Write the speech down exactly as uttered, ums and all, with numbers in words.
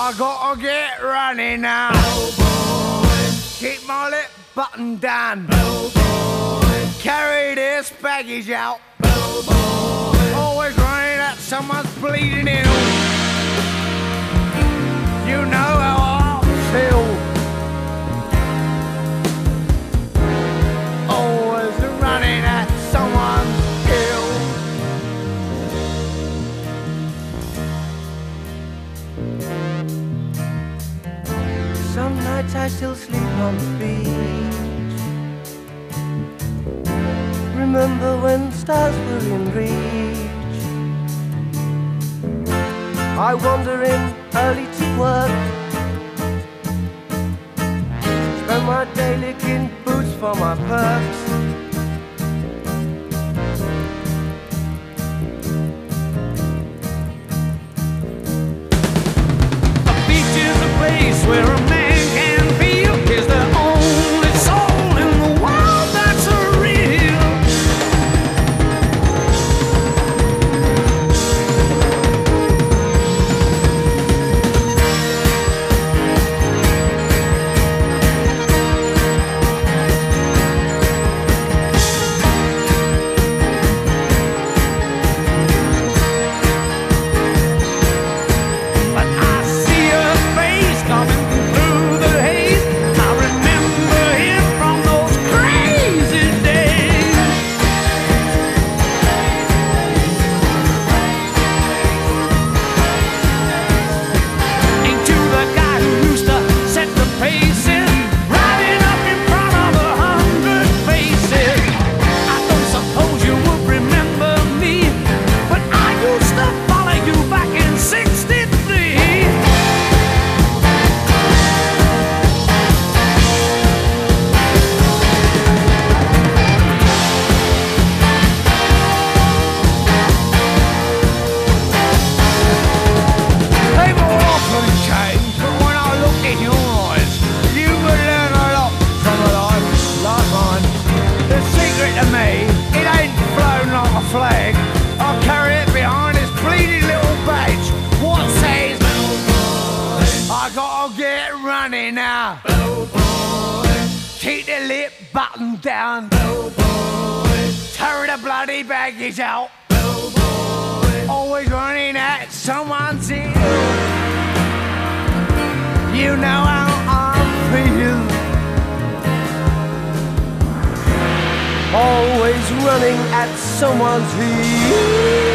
I gotta get running now. Keep my lip buttoned down. Carry this baggage out. Always running at someone's bleeding ill. You know how I feel. Always running at someone's ill. Some nights I still sleep on the beach. Remember when stars were in reach. I wander in early to work. Spend my day licking boots for my perks. A beach is a place where a man can feel is the only soul in the world that's real. But I see her face coming through the haze. I remember him from those crazy days. Ain't you the guy who used to set the paces, riding up in front of a hundred faces? I don't suppose you would remember me, but I used to follow you back in sixty-three. People often change, but when I look in your eyes, you will learn a lot from a life like mine. The secret to me, it ain't flown like a flag. I carry it behind this bleeding little badge. What says, I gotta get running now. Keep the lip button down. Tear the bloody baggage out. Always running at someone's ear. You know how I feel. Always running at someone's ear.